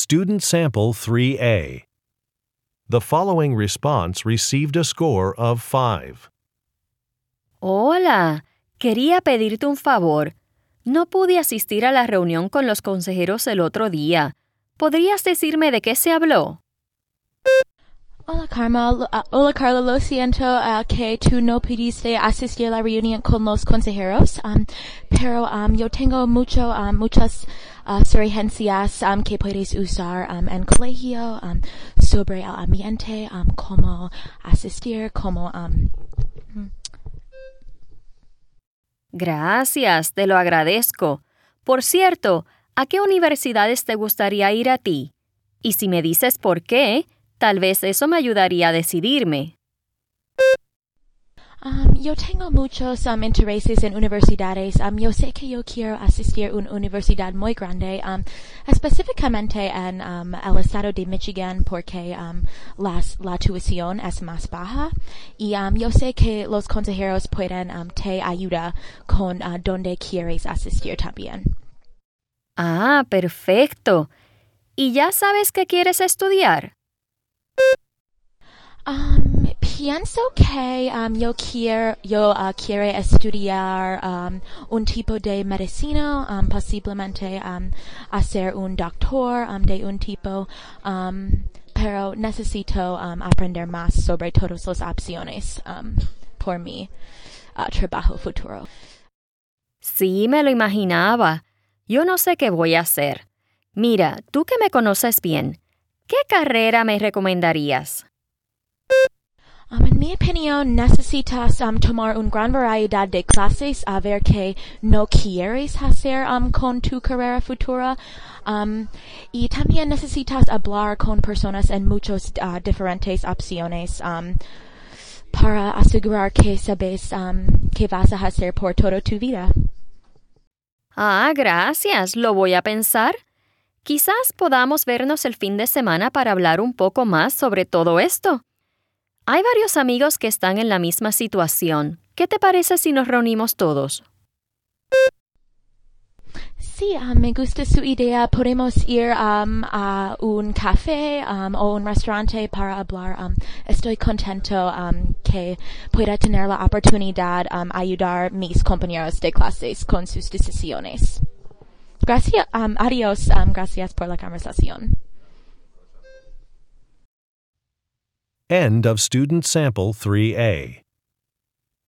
Student Sample 3A. The following response received a score of 5. Hola, quería pedirte un favor. No pude asistir a la reunión con los consejeros el otro día. ¿Podrías decirme de qué se habló? Hola Carla, lo siento que tú no pudiste asistir a la reunión con los consejeros, pero yo tengo muchas sugerencias que puedes usar en colegio sobre el ambiente, cómo asistir, cómo... Gracias, te lo agradezco. Por cierto, ¿a qué universidades te gustaría ir a ti? Y si me dices por qué, tal vez eso me ayudaría a decidirme. Yo tengo muchos intereses en universidades. Yo sé que yo quiero asistir a una universidad muy grande, específicamente en el estado de Michigan, porque la tuición es más baja. Y yo sé que los consejeros pueden te ayudar con dónde quieres asistir también. Ah, perfecto. ¿Y ya sabes qué quieres estudiar? Pienso que yo quiero estudiar un tipo de medicina, posiblemente hacer un doctor de un tipo, pero necesito aprender más sobre todas las opciones por mi trabajo futuro. Sí, me lo imaginaba. Yo no sé qué voy a hacer. Mira, tú que me conoces bien, ¿qué carrera me recomendarías? En mi opinión, necesitas tomar una gran variedad de clases a ver qué no quieres hacer con tu carrera futura. Y también necesitas hablar con personas en muchas diferentes opciones para asegurar que sabes qué vas a hacer por toda tu vida. Ah, gracias. Lo voy a pensar. Quizás podamos vernos el fin de semana para hablar un poco más sobre todo esto. Hay varios amigos que están en la misma situación. ¿Qué te parece si nos reunimos todos? Sí, me gusta su idea. Podemos ir a un café o un restaurante para hablar. Estoy contento que pueda tener la oportunidad ayudar a mis compañeros de clases con sus decisiones. Gracias. Adiós. Gracias por la conversación. End of Student Sample 3A.